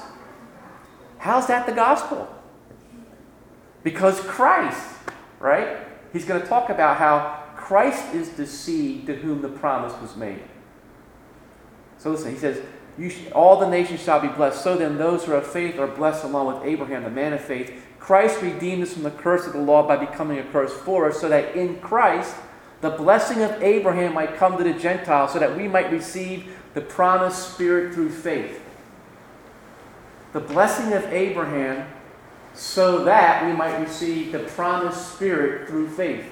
How's that the gospel? Because Christ, right? He's going to talk about how Christ is the seed to whom the promise was made. So listen, he says, you sh- all the nations shall be blessed. So then those who are of faith are blessed along with Abraham, the man of faith. Christ redeemed us from the curse of the law by becoming a curse for us, so that in Christ the blessing of Abraham might come to the Gentiles, so that we might receive the promised Spirit through faith. The blessing of Abraham, so that we might receive the promised Spirit through faith.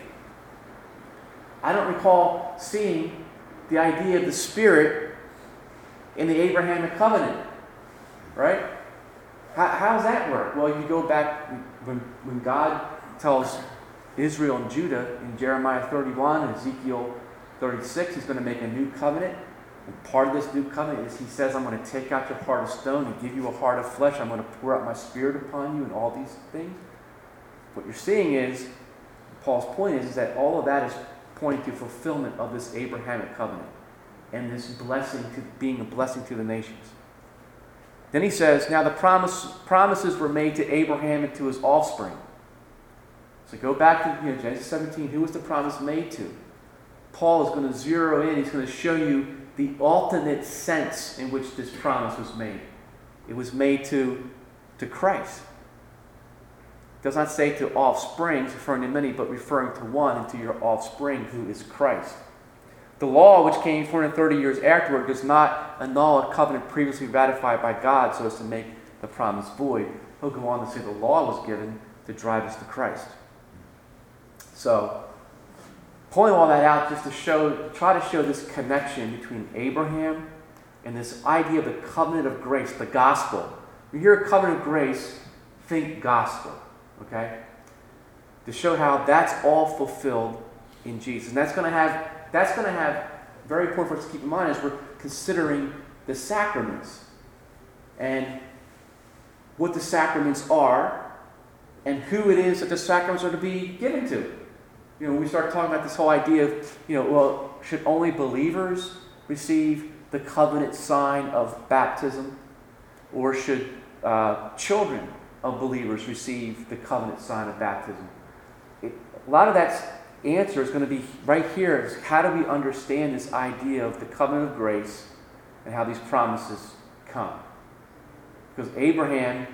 I don't recall seeing the idea of the Spirit in the Abrahamic covenant, right? How, how does that work? Well, you go back when, when God tells Israel and Judah in Jeremiah thirty-one and Ezekiel thirty-six, he's going to make a new covenant. And part of this new covenant is he says, I'm going to take out your heart of stone and give you a heart of flesh. I'm going to pour out my Spirit upon you and all these things. What you're seeing is, Paul's point is, is that all of that is pointing to fulfillment of this Abrahamic covenant and this blessing to being a blessing to the nations. Then he says, now the promise, promises were made to Abraham and to his offspring. So go back to you know, Genesis seventeen. Who was the promise made to? Paul is going to zero in. He's going to show you the alternate sense in which this promise was made. It was made to, to Christ. It does not say to offspring, referring to many, but referring to one, and to your offspring, who is Christ. The law, which came four hundred thirty years afterward, does not annul a covenant previously ratified by God so as to make the promise void. He'll go on to say the law was given to drive us to Christ. So, pulling all that out just to show, try to show this connection between Abraham and this idea of the covenant of grace, the gospel. When you hear covenant of grace, think gospel, okay? To show how that's all fulfilled in Jesus. And that's going to have, that's going to have, very important for us to keep in mind as we're considering the sacraments and what the sacraments are and who it is that the sacraments are to be given to. You know, when we start talking about this whole idea of, you know, well, should only believers receive the covenant sign of baptism? Or should uh, children of believers receive the covenant sign of baptism? It, a lot of that answer is going to be right here. Is how do we understand this idea of the covenant of grace and how these promises come? Because Abraham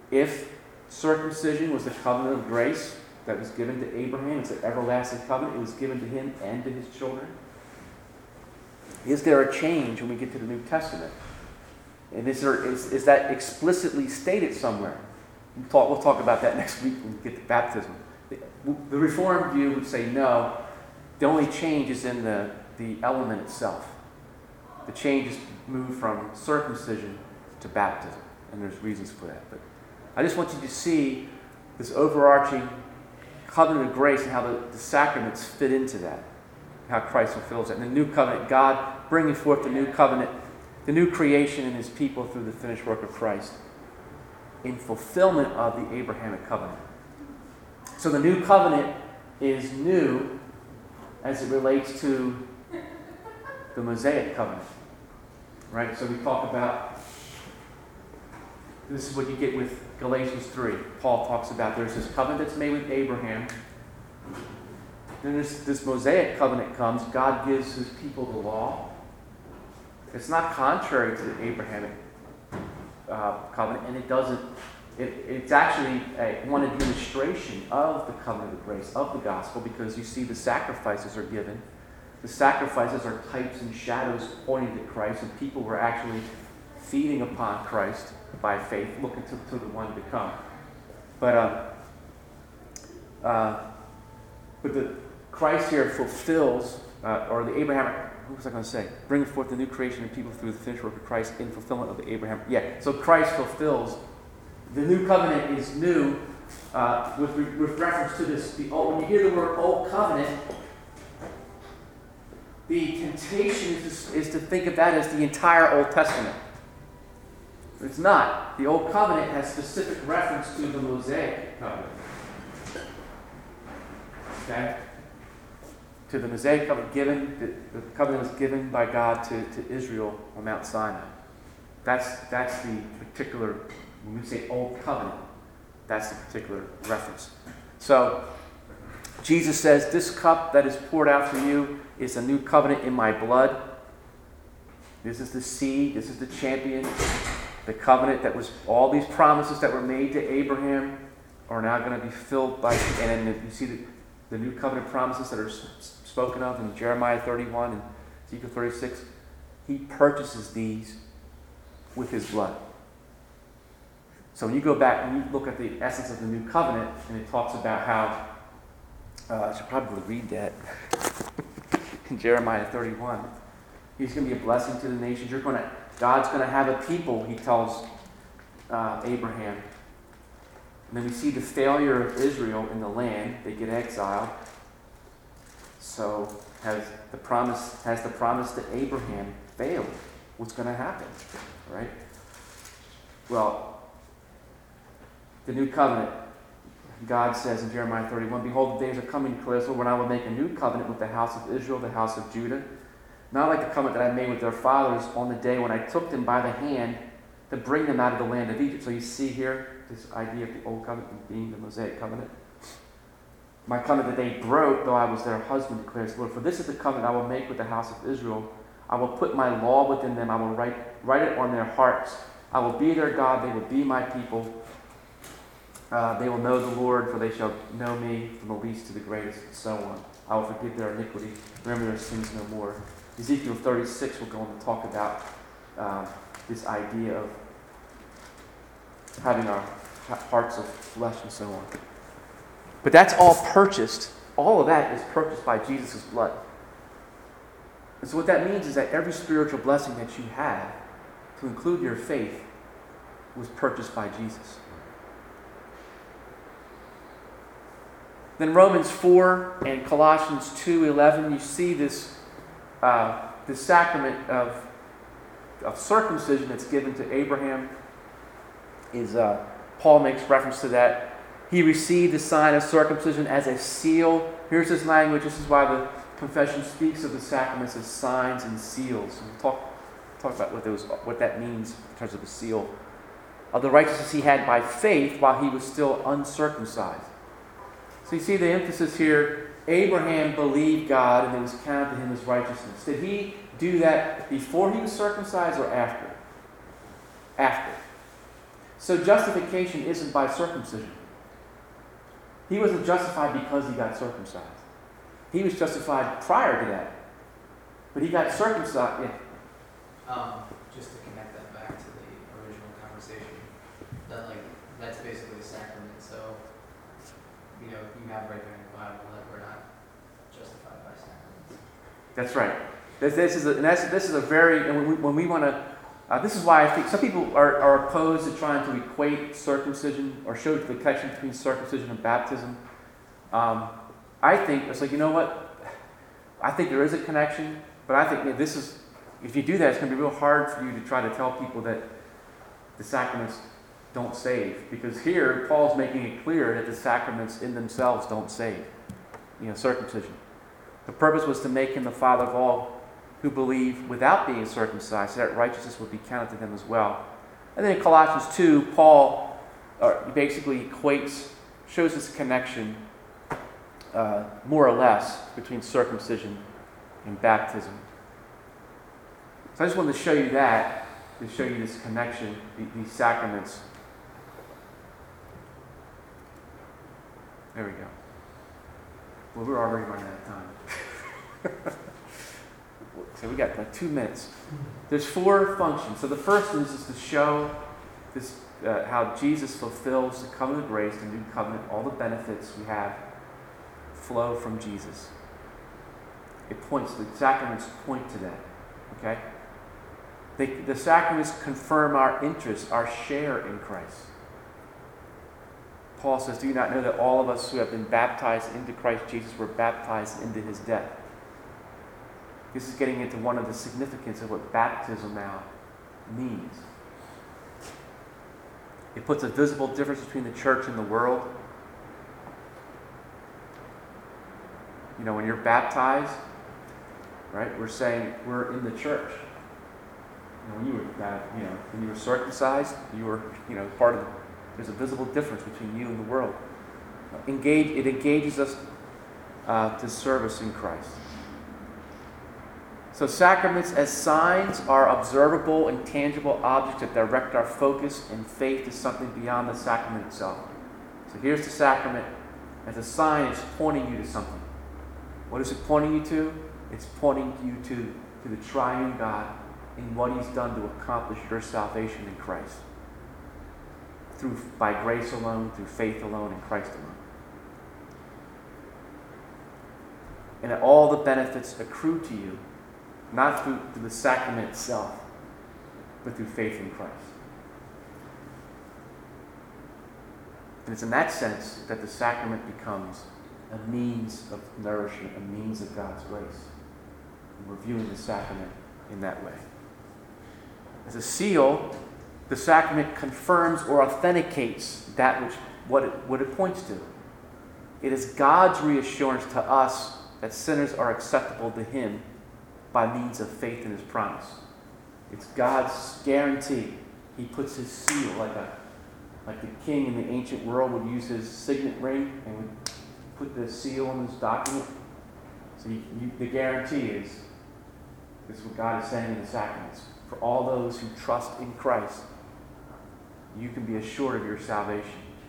If circumcision was the covenant of grace that was given to Abraham, it's an everlasting covenant, it was given to him and to his children. Is there a change when we get to the New Testament? And is, there, is, is that explicitly stated somewhere? We'll talk, we'll talk about that next week when we get to baptism. The, the Reformed view would say no, the only change is in the, the element itself. The change is moved from circumcision to baptism, and there's reasons for that. But I just want you to see this overarching covenant of grace and how the, the sacraments fit into that, how Christ fulfills it. And the new covenant, God bringing forth the new covenant, the new creation in his people through the finished work of Christ in fulfillment of the Abrahamic covenant. So the new covenant is new as it relates to the Mosaic covenant. Right? So we talk about, this is what you get with Galatians three. Paul talks about there's this covenant that's made with Abraham. Then this, this Mosaic covenant comes. God gives his people the law. It's not contrary to the Abrahamic uh, covenant, and it doesn't, it, it's actually a, one administration of the covenant of grace, of the gospel, because you see the sacrifices are given. The sacrifices are types and shadows pointing to Christ, and people were actually feeding upon Christ by faith, looking to, to the one to come. But uh, uh, but the Christ here fulfills, uh, or the Abrahamic, what was I going to say? Bringing forth the new creation of people through the finished work of Christ in fulfillment of the Abraham. Yeah, so Christ fulfills. The new covenant is new uh, with, re- with reference to this. The old, when you hear the word old covenant, the temptation is to, is to think of that as the entire Old Testament. It's not. The Old Covenant has specific reference to the Mosaic covenant. Okay? To the Mosaic covenant given, the, the covenant was given by God to, to Israel on Mount Sinai. That's, that's the particular, when we say Old Covenant, that's the particular reference. So, Jesus says, this cup that is poured out for you is a new covenant in my blood. This is the seed, this is the champion. The covenant that was, all these promises that were made to Abraham are now going to be filled by, and then you see the, the new covenant promises that are spoken of in Jeremiah thirty-one and Ezekiel thirty-six. He purchases these with his blood. So when you go back and you look at the essence of the new covenant, and it talks about how, uh, I should probably read that in Jeremiah thirty-one. He's going to be a blessing to the nations. You're going to, God's going to have a people, he tells uh, Abraham. And then we see the failure of Israel in the land. They get exiled. So has the promise, has the promise to Abraham failed? What's going to happen? Right? Well, the new covenant, God says in Jeremiah thirty-one, behold, the days are coming, declares the Lord, when I will make a new covenant with the house of Israel, the house of Judah. Not like the covenant that I made with their fathers on the day when I took them by the hand to bring them out of the land of Egypt. So you see here this idea of the old covenant being the Mosaic covenant. My covenant that they broke, though I was their husband, declares the Lord. For this is the covenant I will make with the house of Israel. I will put my law within them. I will write, write it on their hearts. I will be their God. They will be my people. Uh, they will know the Lord, for they shall know me from the least to the greatest, and so on. I will forgive their iniquity. Remember their sins no more. Ezekiel thirty-six will go on to talk about uh, this idea of having our hearts of flesh and so on. But that's all purchased. All of that is purchased by Jesus' blood. And so what that means is that every spiritual blessing that you have, to include your faith, was purchased by Jesus. Then Romans four and Colossians two eleven, you see this uh, this sacrament of, of circumcision that's given to Abraham. Is uh, Paul makes reference to that. He received the sign of circumcision as a seal. Here's his language. This is why the confession speaks of the sacraments as signs and seals. And we'll talk, talk about what, those, what that means in terms of a seal. Of the righteousness he had by faith while he was still uncircumcised. So you see the emphasis here. Abraham believed God and it was counted to him as righteousness. Did he do that before he was circumcised or after? After. So justification isn't by circumcision. He wasn't justified because he got circumcised. He was justified prior to that. But he got circumcised. Yeah. Um, just to connect that back to the original conversation, that like, that's basically a sacrament, so, you know, you have right there in the Bible that we're not justified by sacraments. That's right. This, this is a, and that's, this is a very, and when we, when we want to, uh, this is why I think some people are, are opposed to trying to equate circumcision or show the connection between circumcision and baptism. Um, I think it's like, you know what? I think there is a connection, but I think, you know, this is, if you do that, it's going to be real hard for you to try to tell people that the sacraments don't save. Because here, Paul's making it clear that the sacraments in themselves don't save. You know, circumcision. The purpose was to make him the father of all who believe without being circumcised, so that righteousness would be counted to them as well. And then in Colossians two, Paul uh, basically equates, shows this connection, uh, more or less, between circumcision and baptism. So I just wanted to show you that, to show you this connection, these sacraments. There we go. Well, we're already running out of time. So we got like two minutes. There's four functions. So the first is, is to show this uh, how Jesus fulfills the covenant of grace, the new covenant, all the benefits we have flow from Jesus. It points, the sacraments point to that. Okay? They, the sacraments confirm our interest, our share in Christ. Paul says, do you not know that all of us who have been baptized into Christ Jesus were baptized into his death? This is getting into one of the significance of what baptism now means. It puts a visible difference between the church and the world. You know, when you're baptized, right, we're saying we're in the church. You know, when you were, uh, you know, when you were circumcised, you were, you know, part of the, there's a visible difference between you and the world. Engage, it engages us uh, to service in Christ. So sacraments as signs are observable and tangible objects that direct our focus and faith to something beyond the sacrament itself. So here's the sacrament. As a sign, it's pointing you to something. What is it pointing you to? It's pointing you to, to the triune God in what he's done to accomplish your salvation in Christ. Through, by grace alone, through faith alone, in Christ alone. And that all the benefits accrue to you, not through, through the sacrament itself, but through faith in Christ. And it's in that sense that the sacrament becomes a means of nourishment, a means of God's grace. And we're viewing the sacrament in that way. As a seal, the sacrament confirms or authenticates that which what it, what it points to. It is God's reassurance to us that sinners are acceptable to him by means of faith in his promise. It's God's guarantee. He puts his seal, like a like the king in the ancient world would use his signet ring and would put the seal on his document. So you, you, the guarantee is, this is what God is saying in the sacraments. For all those who trust in Christ, you can be assured of your salvation.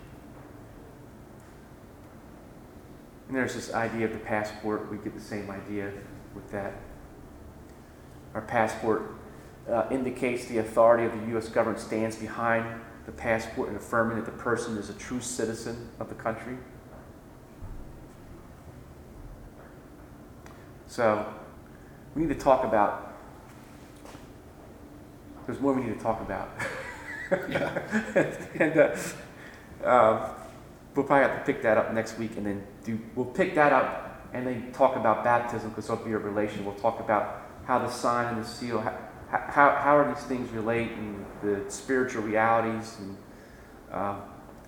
And there's this idea of the passport. We get the same idea with that. Our passport uh, indicates the authority of the U S government stands behind the passport and affirming that the person is a true citizen of the country. So, we need to talk about, there's more we need to talk about. and uh, um, we'll probably have to pick that up next week and then do, we'll pick that up and then talk about baptism because there'll be a relation. We'll talk about how the sign and the seal, how, how, how are these things relate and the spiritual realities. And um,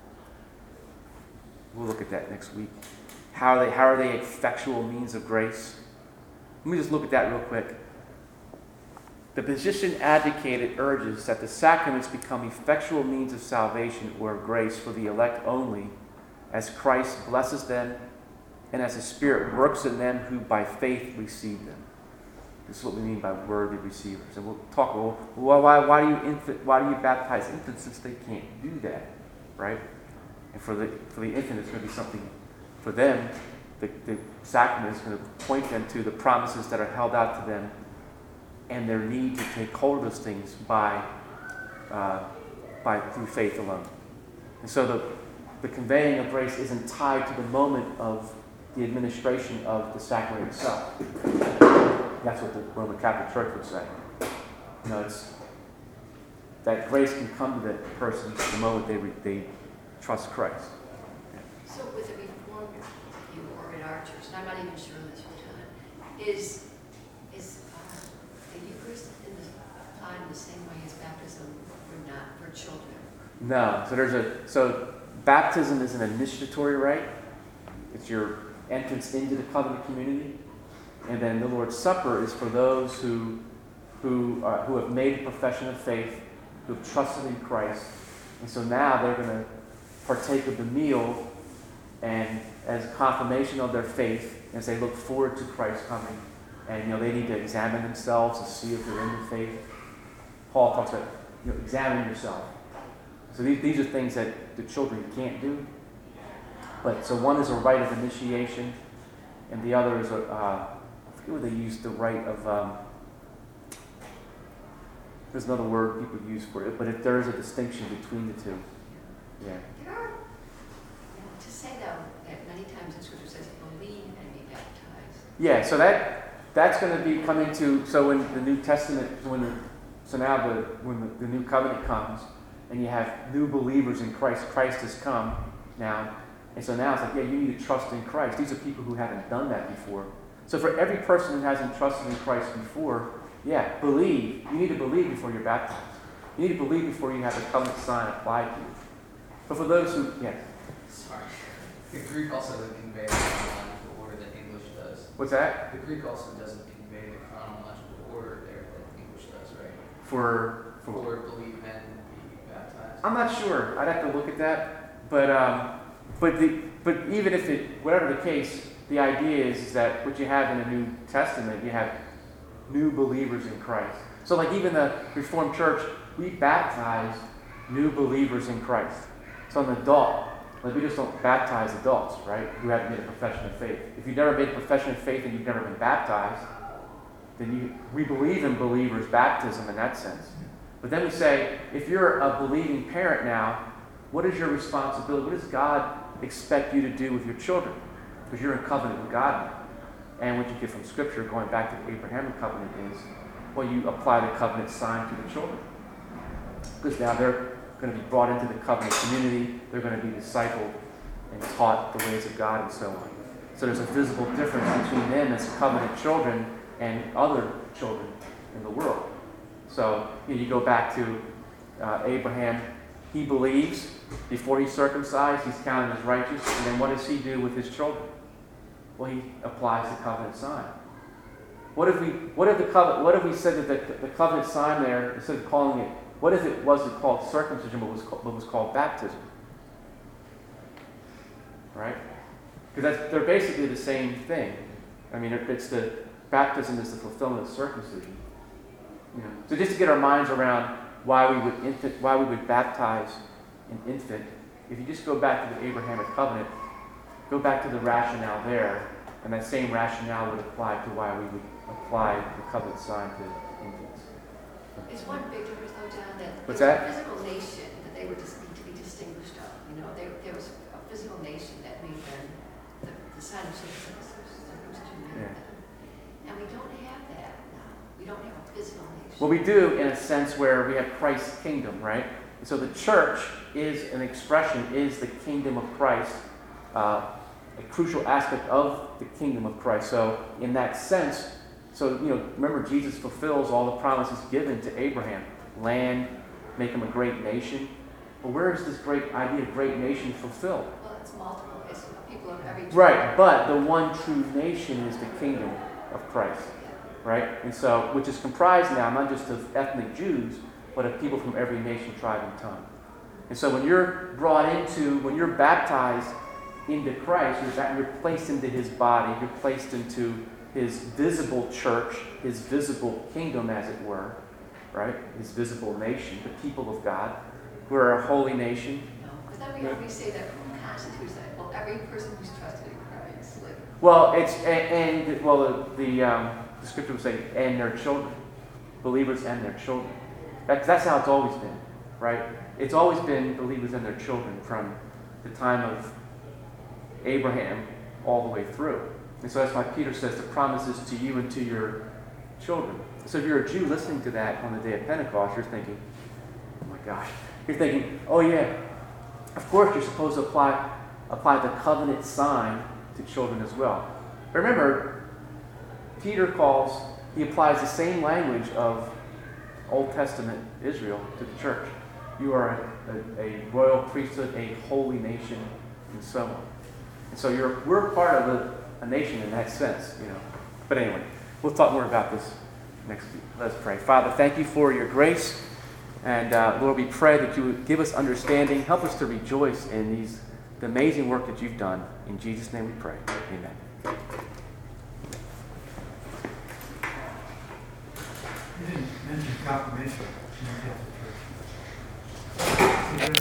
we'll look at that next week. How are they, how are they effectual means of grace? Let me just look at that real quick. The position advocated urges that the sacraments become effectual means of salvation or of grace for the elect only, as Christ blesses them and as the Spirit works in them who by faith receive them. This is what we mean by worthy receivers. And we'll talk, well, why, why, why, do you infant, why do you baptize infants since they can't do that, right? And for the, for the infant, it's going to be something, for them, the, the sacrament is going to point them to the promises that are held out to them and their need to take hold of those things by, uh, by through faith alone. And so the, the conveying of grace isn't tied to the moment of the administration of the sacrament itself. That's what the Roman Catholic Church would say. You know, it's that grace can come to the person the moment they re, they trust Christ. Yeah. So with the Reformed view or in our church, and I'm not even sure on this one, is is uh, the Eucharist in the, applied in the same way as baptism or not for children? No. So there's a so baptism is an initiatory rite. It's your entrance into the covenant community. And then the Lord's Supper is for those who who uh, who have made a profession of faith, who have trusted in Christ. And so now they're going to partake of the meal and as confirmation of their faith as they look forward to Christ coming. And you know they need to examine themselves to see if they're in the faith. Paul talks about, you know, examine yourself. So these, these are things that the children can't do. But so one is a rite of initiation, and the other is a uh, I forget what they use the rite of. Um, there's another word people use for it, but if there is a distinction between the two, yeah. There are, you know, to say though that many times in Scripture says believe and be baptized. Yeah, so that that's going to be coming to. So when the New Testament, when the, so now the when the, the new covenant comes, and you have new believers in Christ, Christ has come now. And so now it's like, yeah, you need to trust in Christ. These are people who haven't done that before. So for every person who hasn't trusted in Christ before, yeah, believe. You need to believe before you're baptized. You need to believe before you have the covenant sign applied to you. But for those who, yes. Sorry. The Greek also doesn't convey the chronological order that English does. What's that? The Greek also doesn't convey the chronological order there that English does, right? For, for, For believe and be baptized. I'm not sure. I'd have to look at that. But um, but the but even if it, whatever the case, the idea is, is that what you have in the New Testament, you have new believers in Christ. So like even the Reformed Church, we baptize new believers in Christ. So an adult, like we just don't baptize adults, right, who haven't made a profession of faith. If you've never made a profession of faith and you've never been baptized, then you we believe in believers' baptism in that sense. But then we say, if you're a believing parent now, what is your responsibility? What does God expect you to do with your children? Because you're in covenant with God now. And what you get from Scripture, going back to the Abrahamic covenant, is, well, you apply the covenant sign to the children. Because now they're going to be brought into the covenant community. They're going to be discipled and taught the ways of God and so on. So there's a visible difference between them as covenant children and other children in the world. So you know, you go back to uh, Abraham. He believes before he's circumcised, he's counted as righteous. And then what does he do with his children? Well, he applies the covenant sign. What if we? What if the covenant? What if we said that the, the covenant sign there, instead of calling it, what if it wasn't called circumcision, but was called, but was called baptism? Right? Because that's they're basically the same thing. I mean, it's the baptism is the fulfillment of circumcision. You know, so just to get our minds around why we would infant, why we would baptize an infant, if you just go back to the Abrahamic covenant, go back to the rationale there, and that same rationale would apply to why we would apply the covenant sign to infants. It's one big difference though, John, that What's there was that? a physical nation that they were just need to be distinguished of. You know, there, there was a physical nation that made them the, the sign of circumcision made Yeah. them. And we don't have that now. We don't have a physical nation. Well, we do in a sense where we have Christ's kingdom, right? So the church is an expression, is the kingdom of Christ, uh, a crucial aspect of the kingdom of Christ. So in that sense, so, you know, remember Jesus fulfills all the promises given to Abraham. Land, make him a great nation. But where is this great idea of great nation fulfilled? Well, it's multiple. It's people of every tribe. Right, but the one true nation is the kingdom of Christ. Right? And so, which is comprised now not just of ethnic Jews, but of people from every nation, tribe, and tongue. And so when you're brought into, when you're baptized into Christ, you're, you're placed into his body, you're placed into his visible church, his visible kingdom, as it were, right? His visible nation, the people of God. We're a holy nation. No, but then we always say that constitutes that, well, every person who's trusted in Christ, like, Well, it's and, and well, the the, um, the scripture would say, and their children, believers and their children. That, that's how it's always been, right? It's always been believers and their children from the time of Abraham all the way through. And so that's why Peter says the promises to you and to your children. So if you're a Jew listening to that on the day of Pentecost, you're thinking, oh my gosh, you're thinking, oh yeah, of course you're supposed to apply apply the covenant sign to children as well. But remember, Peter calls, he applies the same language of Old Testament Israel to the church. You are a, a, a royal priesthood, a holy nation, and so on. And so you're we're part of a, a nation in that sense, you know. But anyway, we'll talk more about this next week. Let's pray. Father, thank you for your grace. And uh, Lord, we pray that you would give us understanding. Help us to rejoice in these the amazing work that you've done. In Jesus' name we pray. Amen. You didn't mention confirmation. You have to